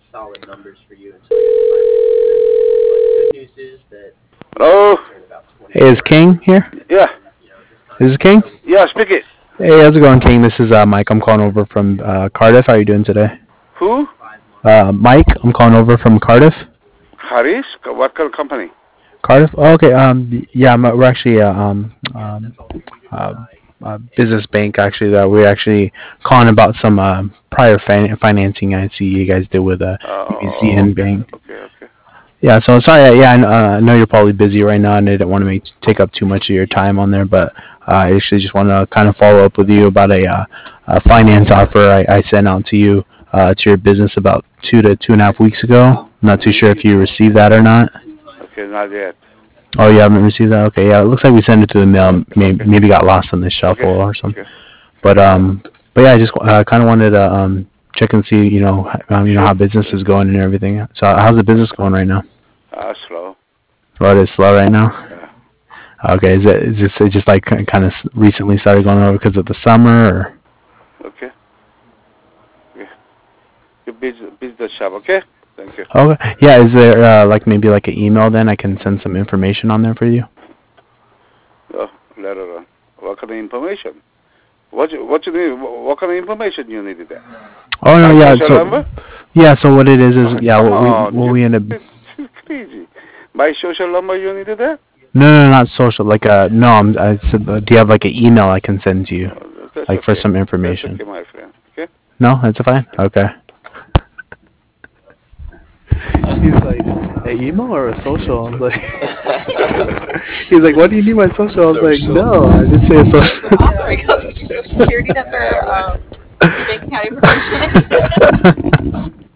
Hello? Hey, is King here? Yeah. Is this King? Yeah, speak it. Hey, how's it going, King? This is Mike. I'm calling over from Cardiff. How are you doing today? Who? Mike. I'm calling over from Cardiff. Haris? What kind of company? Cardiff. Oh, okay. Yeah. We're actually business bank. Actually, that we're actually calling about some prior financing. I see you guys did with UBCN Okay, Bank. okay. Yeah. So sorry. Yeah. I know you're probably busy right now, and I didn't want to take up too much of your time on there, but I actually just want to kind of follow up with you about a finance offer I sent out to you to your business about 2 to 2.5 weeks ago. I'm not too sure if you received that or not. Okay, not yet. Oh, you haven't received that? Okay, yeah, it looks like we sent it to the mail. Okay. Maybe got lost on the shuffle Okay, or something. okay. But yeah, I just kind of wanted to check and see, how business is going and everything. So how's the business going right now? Slow. Oh, it is slow right now. Yeah. Okay, is it just like kind of recently started going over because of the summer, or? Okay. You busy the shop, okay? Thank you. Okay, yeah. Is there like maybe like an email then I can send some information on there for you? Oh, later on. What kind of information? What you need? What kind of information you needed there? Oh no, My yeah. social So number? yeah, so what it is yeah, Come what we on, what we end up. it's crazy. My social number you needed there? No, not social. Like no, I said, do you have like an email I can send to you, That's like for okay. some That's information? okay, my friend. Okay? No, that's fine. Okay. He's like, an email or a social? I was like, he's like, what do you need my social? I was like, no, I didn't say a social. Oh, sorry, your social security number, your bank account information.